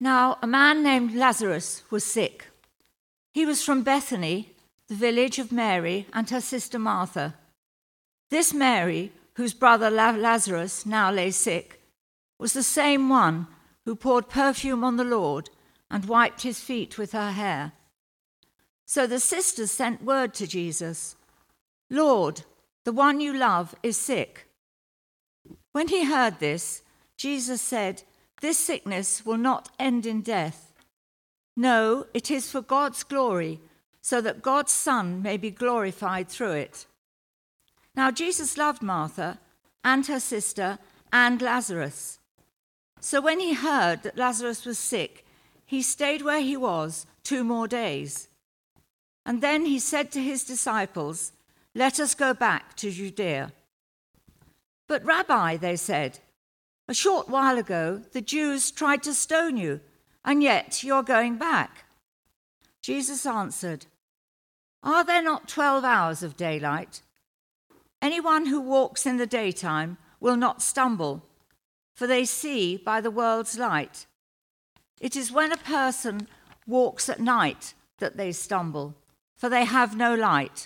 Now, a man named Lazarus was sick. He was from Bethany, the village of Mary and her sister Martha. This Mary, whose brother Lazarus now lay sick, was the same one who poured perfume on the Lord and wiped his feet with her hair. So the sisters sent word to Jesus, "Lord, the one you love is sick." When he heard this, Jesus said, "This sickness will not end in death. No, it is for God's glory, so that God's Son may be glorified through it." Now Jesus loved Martha and her sister and Lazarus. So when he heard that Lazarus was sick, he stayed where he was 2 more days. And then he said to his disciples, "Let us go back to Judea." "But Rabbi," they said, "a short while ago the Jews tried to stone you, and yet you're going back." Jesus answered, "Are there not 12 hours of daylight? Anyone who walks in the daytime will not stumble, for they see by the world's light. It is when a person walks at night that they stumble, for they have no light."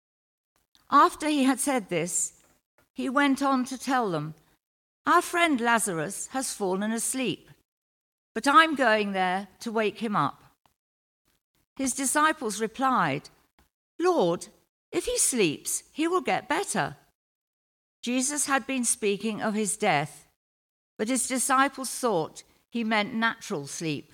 After he had said this, he went on to tell them, "Our friend Lazarus has fallen asleep, but I'm going there to wake him up." His disciples replied, "Lord, if he sleeps, he will get better." Jesus had been speaking of his death, but his disciples thought he meant natural sleep.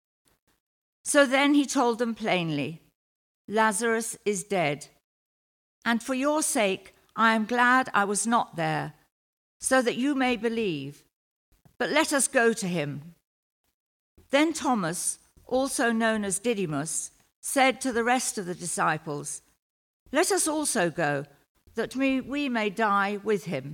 So then he told them plainly, "Lazarus is dead, and for your sake I am glad I was not there, so that you may believe. But let us go to him." Then Thomas, also known as Didymus, said to the rest of the disciples, "Let us also go, that we may die with him."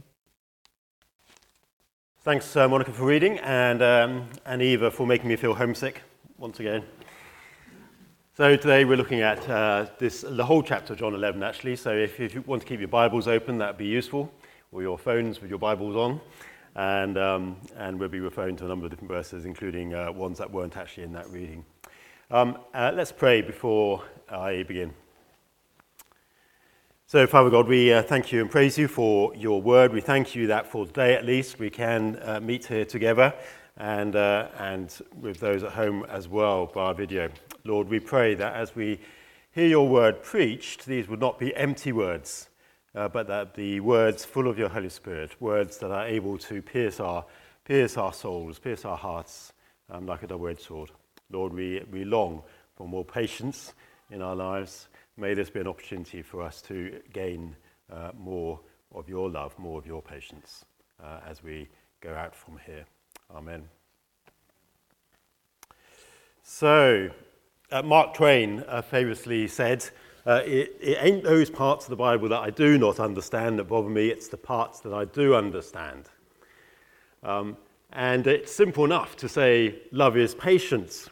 Thanks, Monica, for reading, and Eva for making me feel homesick once again. So today we're looking at the whole chapter of John 11, actually. So if you want to keep your Bibles open, that would be useful, or your phones with your Bibles on. And we'll be referring to a number of different verses, including ones that weren't actually in that reading. Let's pray before I begin. So, Father God, we thank you and praise you for your word. We thank you that for today, at least, we can meet here together and with those at home as well via video. Lord, we pray that as we hear your word preached, these would not be empty words, but that the words full of your Holy Spirit, words that are able to pierce our souls, pierce our hearts like a double-edged sword. Lord, we long for more patience in our lives. May this be an opportunity for us to gain more of your love, more of your patience as we go out from here. Amen. So, Mark Twain famously said, it ain't those parts of the Bible that I do not understand that bother me, it's the parts that I do understand. And it's simple enough to say love is patience.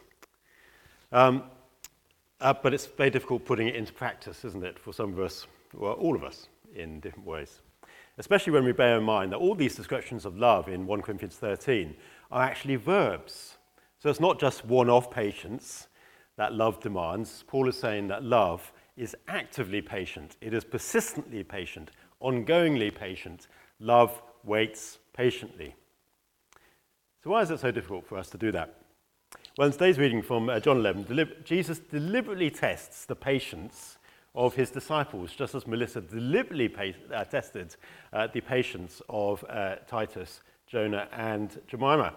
But it's very difficult putting it into practice, isn't it, for some of us, well, all of us, in different ways. Especially when we bear in mind that all these descriptions of love in 1 Corinthians 13 are actually verbs. So it's not just one-off patience that love demands. Paul is saying that love is actively patient. It is persistently patient, ongoingly patient. Love waits patiently. So why is it so difficult for us to do that? Well, in today's reading from John 11, Jesus deliberately tests the patience of his disciples, just as Melissa deliberately tested the patience of Titus, Jonah, and Jemima.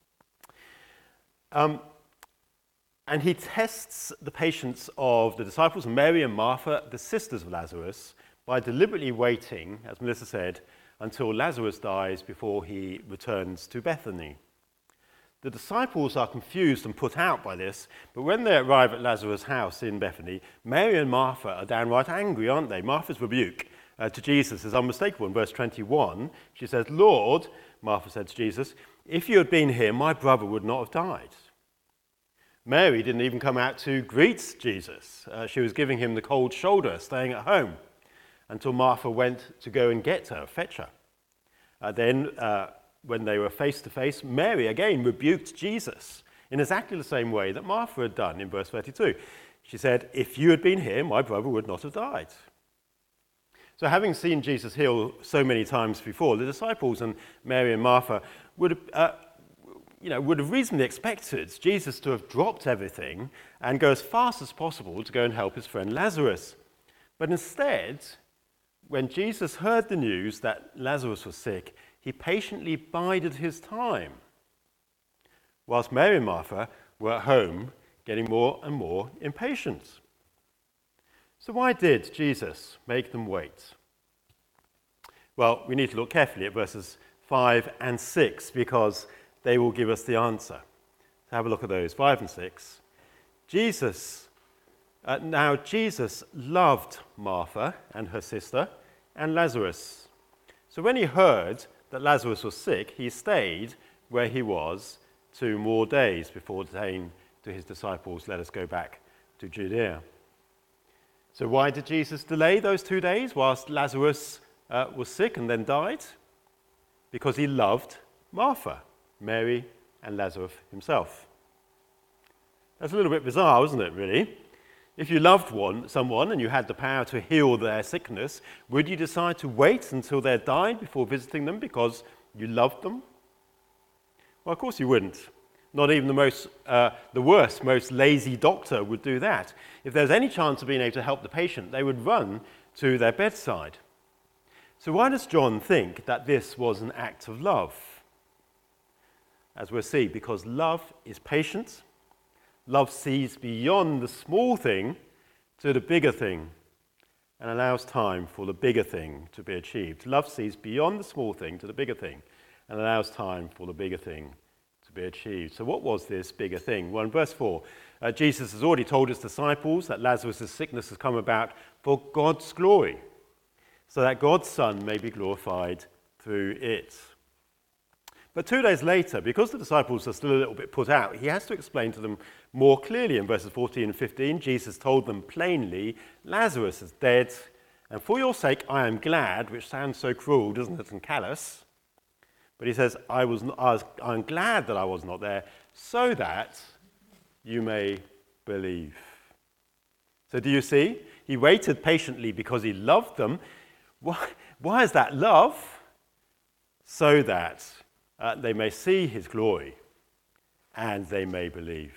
And he tests the patience of the disciples, Mary and Martha, the sisters of Lazarus, by deliberately waiting, as Melissa said, until Lazarus dies before he returns to Bethany. The disciples are confused and put out by this, but when they arrive at Lazarus' house in Bethany, Mary and Martha are downright angry, aren't they? Martha's rebuke to Jesus is unmistakable. In verse 21, she says, "Lord," Martha said to Jesus, "if you had been here, my brother would not have died." Mary didn't even come out to greet Jesus. She was giving him the cold shoulder, staying at home, until Martha went to go and get her, fetch her. Then when they were face to face, Mary again rebuked Jesus in exactly the same way that Martha had done in verse 32. She said, "If you had been here, my brother would not have died." So having seen Jesus heal so many times before, the disciples and Mary and Martha would have reasonably expected Jesus to have dropped everything and go as fast as possible to go and help his friend Lazarus. But instead, when Jesus heard the news that Lazarus was sick, he patiently bided his time, whilst Mary and Martha were at home getting more and more impatient. So why did Jesus make them wait? Well, we need to look carefully at verses 5 and 6 because they will give us the answer. So have a look at those, 5 and 6. Now Jesus loved Martha and her sister and Lazarus. So when he heard that Lazarus was sick, he stayed where he was 2 more days before saying to his disciples, "Let us go back to Judea." So why did Jesus delay those 2 days whilst Lazarus was sick and then died? Because he loved Martha, Mary, and Lazarus himself. That's a little bit bizarre, isn't it, really? If you loved someone and you had the power to heal their sickness, would you decide to wait until they died before visiting them because you loved them? Well, of course you wouldn't. Not even the worst, most lazy doctor would do that. If there's any chance of being able to help the patient, they would run to their bedside. So why does John think that this was an act of love? As we'll see, because love is patient. Love sees beyond the small thing to the bigger thing and allows time for the bigger thing to be achieved. Love sees beyond the small thing to the bigger thing and allows time for the bigger thing to be achieved. So what was this bigger thing? Well, in verse 4, Jesus has already told his disciples that Lazarus' sickness has come about for God's glory, so that God's Son may be glorified through it. But 2 days later, because the disciples are still a little bit put out, he has to explain to them more clearly. In verses 14 and 15, Jesus told them plainly, "Lazarus is dead, and for your sake I am glad," which sounds so cruel, doesn't it, and callous. But he says, I'm glad that I was not there, so that you may believe. So do you see? He waited patiently because he loved them. Why is that love? So that they may see his glory and they may believe.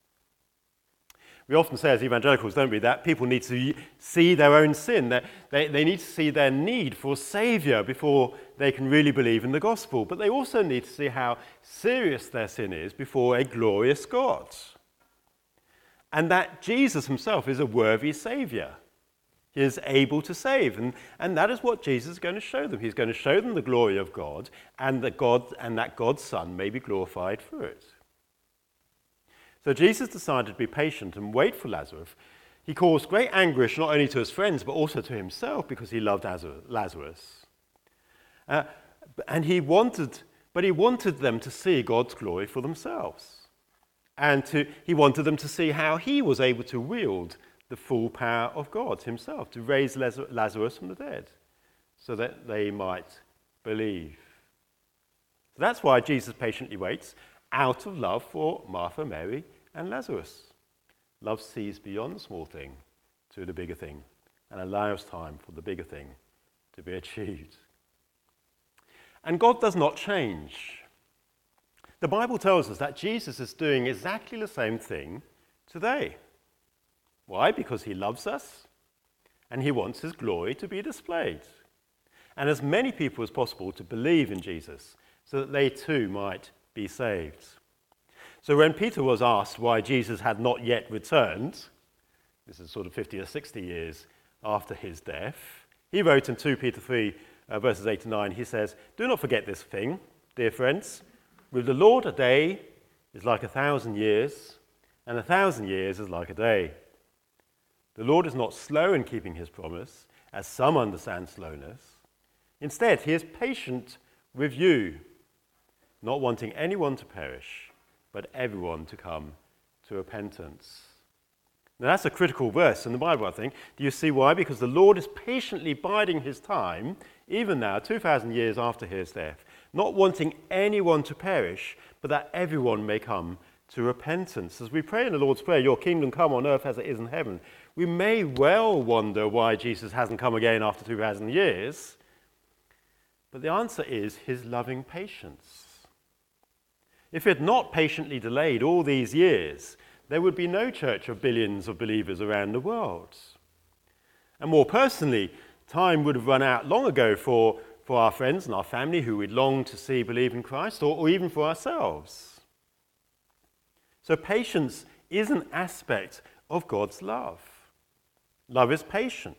We often say as evangelicals, don't we, that people need to see their own sin. They need to see their need for a saviour before they can really believe in the gospel. But they also need to see how serious their sin is before a glorious God. And that Jesus himself is a worthy saviour. He is able to save. And that is what Jesus is going to show them. He's going to show them the glory of God and that God's Son may be glorified through it. So Jesus decided to be patient and wait for Lazarus. He caused great anguish not only to his friends but also to himself because he loved Lazarus. He wanted them to see God's glory for themselves. And he wanted them to see how he was able to wield the full power of God himself to raise Lazarus from the dead so that they might believe. So that's why Jesus patiently waits, out of love for Martha, Mary, and Lazarus. Love sees beyond the small thing to the bigger thing and allows time for the bigger thing to be achieved. And God does not change. The Bible tells us that Jesus is doing exactly the same thing today. Why? Because he loves us and he wants his glory to be displayed. And as many people as possible to believe in Jesus so that they too might be saved. So when Peter was asked why Jesus had not yet returned, this is sort of 50 or 60 years after his death, he wrote in 2 Peter 3, verses 8 to 9, he says, "Do not forget this thing, dear friends. With the Lord a day is like 1,000 years, and 1,000 years is like a day. The Lord is not slow in keeping his promise, as some understand slowness. Instead, he is patient with you, not wanting anyone to perish, but everyone to come to repentance." Now that's a critical verse in the Bible, I think. Do you see why? Because the Lord is patiently biding his time, even now, 2,000 years after his death, not wanting anyone to perish, but that everyone may come to repentance. As we pray in the Lord's Prayer, your kingdom come on earth as it is in heaven, we may well wonder why Jesus hasn't come again after 2,000 years. But the answer is his loving patience. If it had not patiently delayed all these years, there would be no church of billions of believers around the world. And more personally, time would have run out long ago for our friends and our family who we'd long to see believe in Christ, or even for ourselves. So patience is an aspect of God's love. Love is patient.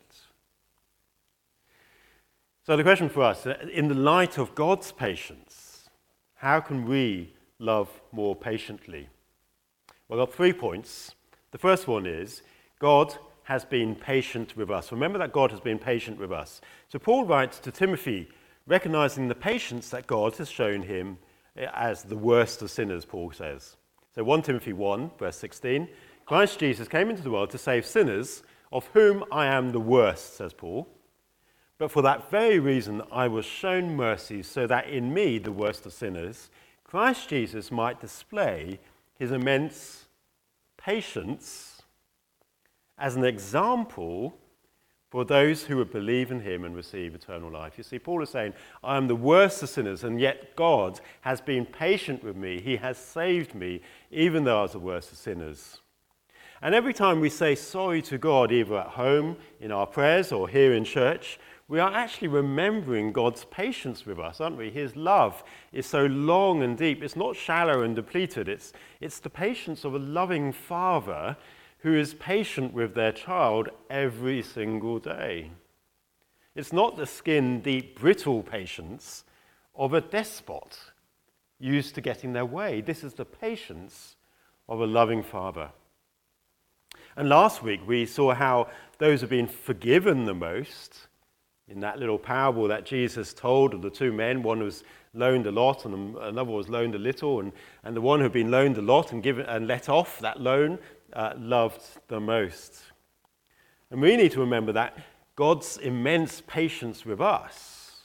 So the question for us, in the light of God's patience, how can we love more patiently? Well, I've got 3 points. The first one is, God has been patient with us. Remember that God has been patient with us. So Paul writes to Timothy, recognizing the patience that God has shown him as the worst of sinners, Paul says. So 1 Timothy 1, verse 16, Christ Jesus came into the world to save sinners, of whom I am the worst, says Paul. But for that very reason I was shown mercy, so that in me, the worst of sinners, Christ Jesus might display his immense patience as an example for those who would believe in him and receive eternal life. You see, Paul is saying, I am the worst of sinners, and yet God has been patient with me. He has saved me, even though I was the worst of sinners. And every time we say sorry to God, either at home, in our prayers, or here in church, we are actually remembering God's patience with us, aren't we? His love is so long and deep. It's not shallow and depleted. It's the patience of a loving father who is patient with their child every single day. It's not the skin-deep, brittle patience of a despot used to getting their way. This is the patience of a loving father. And last week we saw how those who have been forgiven the most, in that little parable that Jesus told of the 2 men, one was loaned a lot and another was loaned a little, and the one who had been loaned a lot and let off that loan loved the most. And we need to remember that God's immense patience with us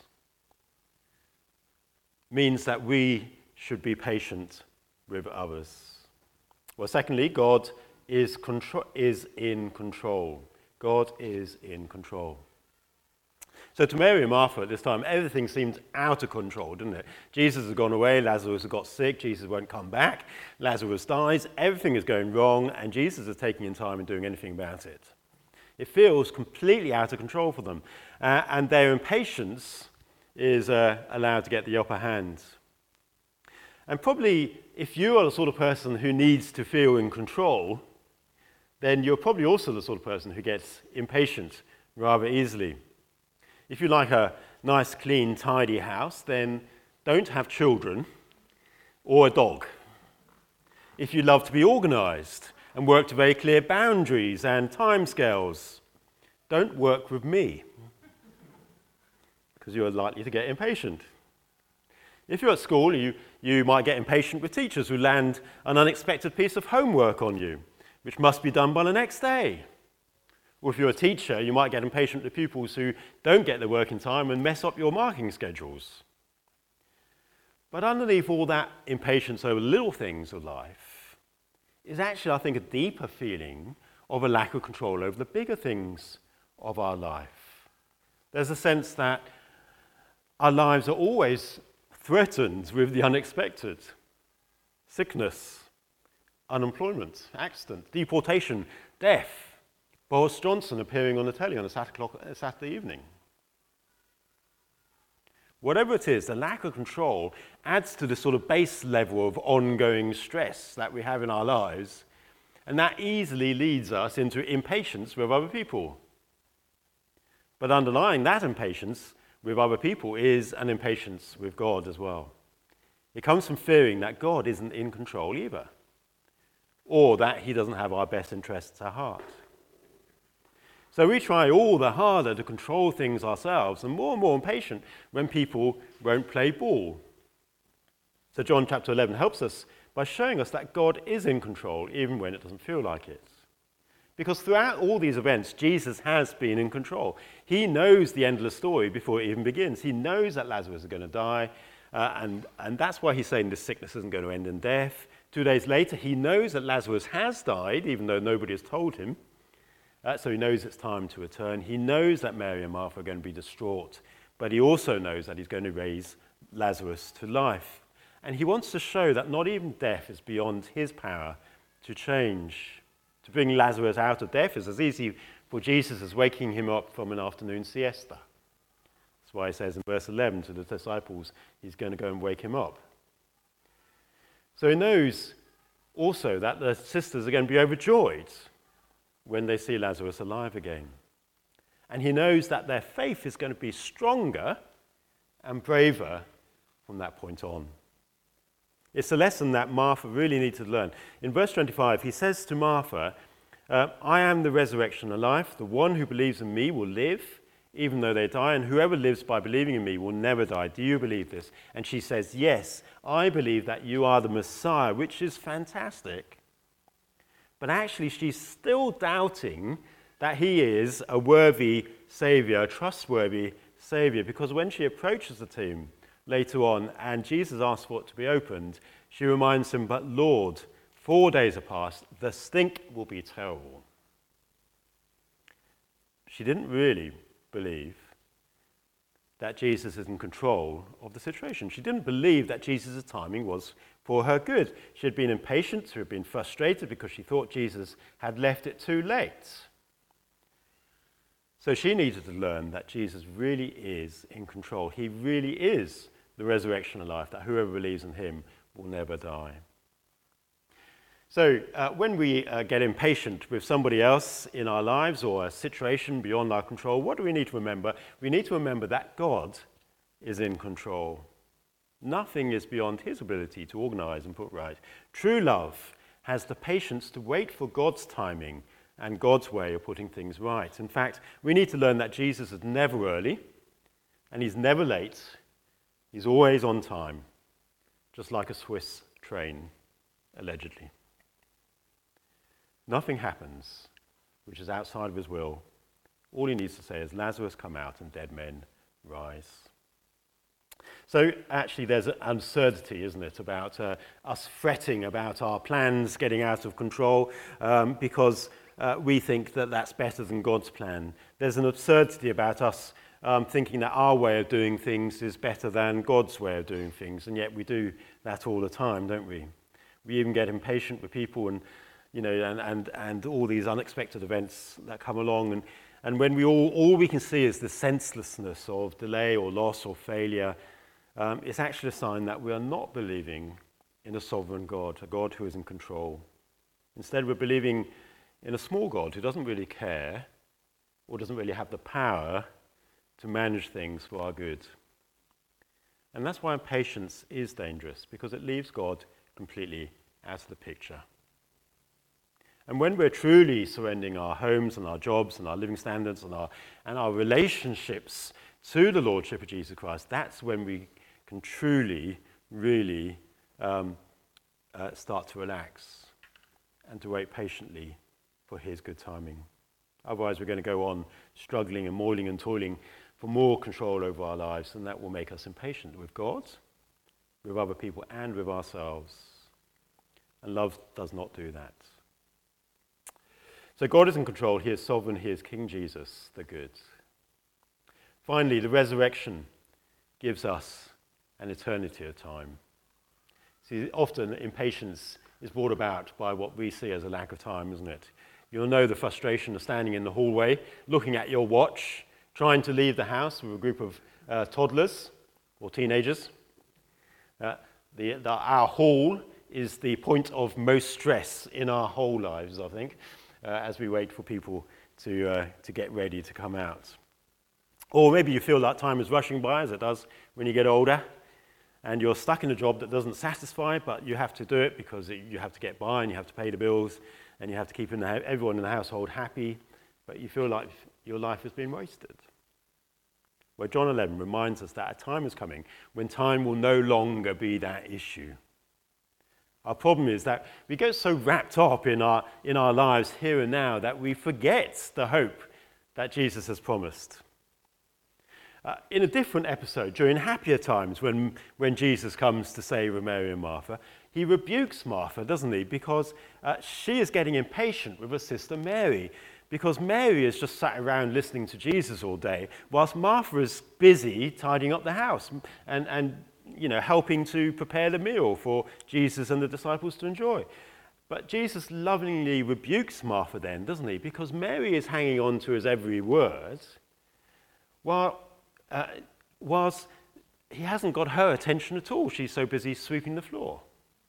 means that we should be patient with others. Well, secondly, God is in control. God is in control. So to Mary and Martha at this time, everything seemed out of control, didn't it? Jesus has gone away, Lazarus has got sick, Jesus won't come back, Lazarus dies, everything is going wrong, and Jesus is taking in time and doing anything about it. It feels completely out of control for them, and their impatience is allowed to get the upper hand. And probably, if you are the sort of person who needs to feel in control, then you're probably also the sort of person who gets impatient rather easily. If you like a nice, clean, tidy house, then don't have children or a dog. If you love to be organized and work to very clear boundaries and timescales, don't work with me, because you're likely to get impatient. If you're at school, you might get impatient with teachers who land an unexpected piece of homework on you, which must be done by the next day. Or if you're a teacher, you might get impatient with pupils who don't get their work in time and mess up your marking schedules. But underneath all that impatience over little things of life is actually, I think, a deeper feeling of a lack of control over the bigger things of our life. There's a sense that our lives are always threatened with the unexpected. Sickness, unemployment, accident, deportation, death. Boris Johnson appearing on the telly on a Saturday evening. Whatever it is, the lack of control adds to the sort of base level of ongoing stress that we have in our lives, and that easily leads us into impatience with other people. But underlying that impatience with other people is an impatience with God as well. It comes from fearing that God isn't in control either, or that he doesn't have our best interests at heart. So we try all the harder to control things ourselves, and more impatient when people won't play ball. So John chapter 11 helps us by showing us that God is in control, even when it doesn't feel like it. Because throughout all these events, Jesus has been in control. He knows the endless story before it even begins. He knows that Lazarus is going to die, and that's why he's saying this sickness isn't going to end in death. 2 days later, he knows that Lazarus has died, even though nobody has told him. So he knows it's time to return. He knows that Mary and Martha are going to be distraught, but he also knows that he's going to raise Lazarus to life. And he wants to show that not even death is beyond his power to change. To bring Lazarus out of death is as easy for Jesus as waking him up from an afternoon siesta. That's why he says in verse 11 to the disciples, he's going to go and wake him up. So he knows also that the sisters are going to be overjoyed when they see Lazarus alive again. And he knows that their faith is going to be stronger and braver from that point on. It's a lesson that Martha really needs to learn. In verse 25, he says to Martha, I am the resurrection and life. The one who believes in me will live, even though they die, and whoever lives by believing in me will never die. Do you believe this? And she says, yes, I believe that you are the Messiah, which is fantastic. But actually, she's still doubting that he is a worthy Savior, a trustworthy Savior, because when she approaches the tomb later on and Jesus asks for it to be opened, she reminds him, but Lord, 4 days have passed, the stink will be terrible. She didn't really believe that Jesus is in control of the situation. She didn't believe that Jesus' timing was for her good. She had been impatient, she had been frustrated because she thought Jesus had left it too late. So she needed to learn that Jesus really is in control. He really is the resurrection of life, that whoever believes in him will never die. So when we get impatient with somebody else in our lives or a situation beyond our control, what do we need to remember? We need to remember that God is in control. Nothing is beyond his ability to organize and put right. True love has the patience to wait for God's timing and God's way of putting things right. In fact, we need to learn that Jesus is never early and he's never late. He's always on time, just like a Swiss train, allegedly. Nothing happens which is outside of his will. All he needs to say is, Lazarus, come out, and dead men rise. So actually there's an absurdity, isn't it, about us fretting about our plans getting out of control because we think that that's better than God's plan. There's an absurdity about us thinking that our way of doing things is better than God's way of doing things, and yet we do that all the time, don't we? We even get impatient with people and all these unexpected events that come along, and when all we can see is the senselessness of delay or loss or failure, it's actually a sign that we are not believing in a sovereign God, a God who is in control. Instead, we're believing in a small God who doesn't really care or doesn't really have the power to manage things for our good. And that's why impatience is dangerous, because it leaves God completely out of the picture. And when we're truly surrendering our homes and our jobs and our living standards and our relationships to the Lordship of Jesus Christ, that's when we can truly, really start to relax and to wait patiently for his good timing. Otherwise, we're going to go on struggling and moiling and toiling for more control over our lives, and that will make us impatient with God, with other people, and with ourselves. And love does not do that. So God is in control. He is sovereign. He is King Jesus, the good. Finally, the resurrection gives us an eternity of time. See, often impatience is brought about by what we see as a lack of time, isn't it? You'll know the frustration of standing in the hallway, looking at your watch, trying to leave the house with a group of toddlers or teenagers. Our hall is the point of most stress in our whole lives, I think, as we wait for people to get ready to come out. Or maybe you feel that time is rushing by, as it does when you get older, and you're stuck in a job that doesn't satisfy, but you have to do it because you have to get by and you have to pay the bills and you have to keep everyone in the household happy, but you feel like your life has been wasted. Well, John 11 reminds us that a time is coming when time will no longer be that issue. Our problem is that we get so wrapped up in our lives here and now that we forget the hope that Jesus has promised. In a different episode, during happier times when Jesus comes to save Mary and Martha, he rebukes Martha, doesn't he? Because she is getting impatient with her sister Mary. Because Mary is just sat around listening to Jesus all day, whilst Martha is busy tidying up the house and helping to prepare the meal for Jesus and the disciples to enjoy. But Jesus lovingly rebukes Martha then, doesn't he? Because Mary is hanging on to his every word, whilst he hasn't got her attention at all. She's so busy sweeping the floor.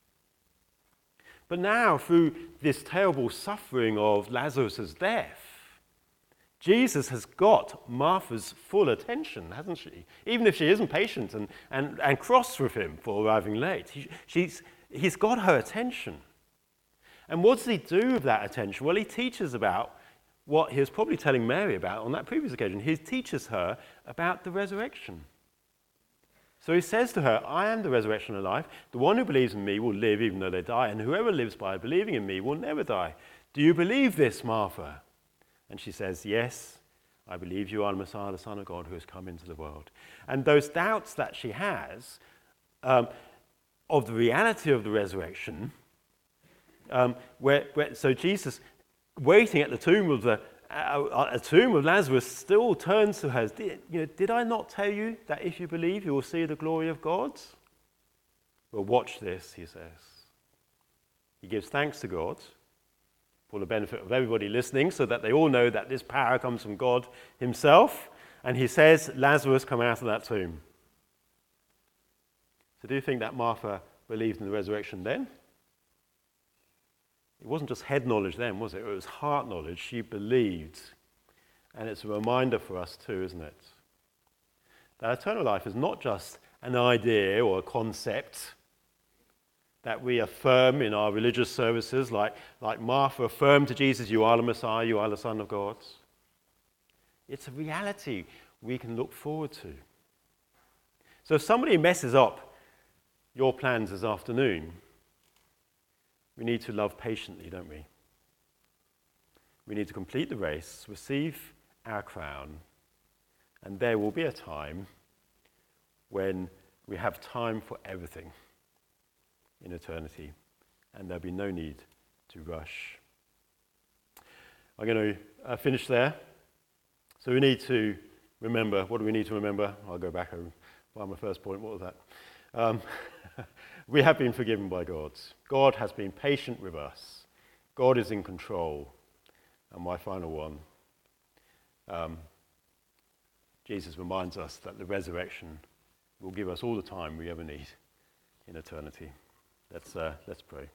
But now, through this terrible suffering of Lazarus' death, Jesus has got Martha's full attention, hasn't she? Even if she isn't patient and cross with him for arriving late, he's got her attention. And what does he do with that attention? Well, he teaches about what he was probably telling Mary about on that previous occasion. He teaches her about the resurrection. So he says to her, I am the resurrection and life. The one who believes in me will live even though they die, and whoever lives by believing in me will never die. Do you believe this, Martha? And she says, yes, I believe you are the Messiah, the Son of God, who has come into the world. And those doubts that she has of the reality of the resurrection, so Jesus, waiting at the tomb of Lazarus, still turns to her. Did I not tell you that if you believe, you will see the glory of God? Well, watch this, he says. He gives thanks to God for the benefit of everybody listening, so that they all know that this power comes from God himself. And he says, Lazarus, come out of that tomb. So do you think that Martha believed in the resurrection then? It wasn't just head knowledge then, was it? It was heart knowledge. She believed. And it's a reminder for us too, isn't it? That eternal life is not just an idea or a concept that we affirm in our religious services, like Martha affirmed to Jesus, you are the Messiah, you are the Son of God. It's a reality we can look forward to. So if somebody messes up your plans this afternoon, we need to love patiently, don't we? We need to complete the race, receive our crown, and there will be a time when we have time for everything in eternity, and there'll be no need to rush. I'm going to finish there. So we need to remember. What do we need to remember? I'll go back and find my first point. What was that? We have been forgiven by God. God has been patient with us. God is in control. And my final one, Jesus reminds us that the resurrection will give us all the time we ever need in eternity. Let's pray.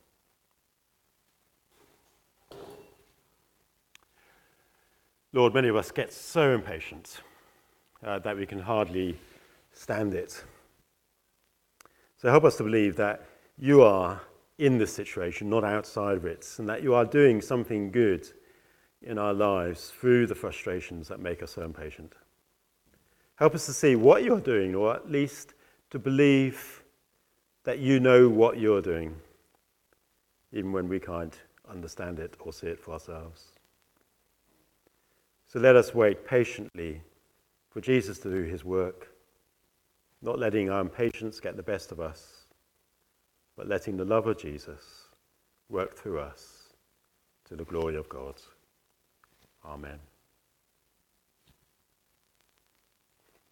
Lord, many of us get so impatient that we can hardly stand it. So help us to believe that you are in this situation, not outside of it, and that you are doing something good in our lives through the frustrations that make us so impatient. Help us to see what you're doing, or at least to believe that you know what you're doing, even when we can't understand it or see it for ourselves. So let us wait patiently for Jesus to do his work, not letting our impatience get the best of us, but letting the love of Jesus work through us to the glory of God. Amen.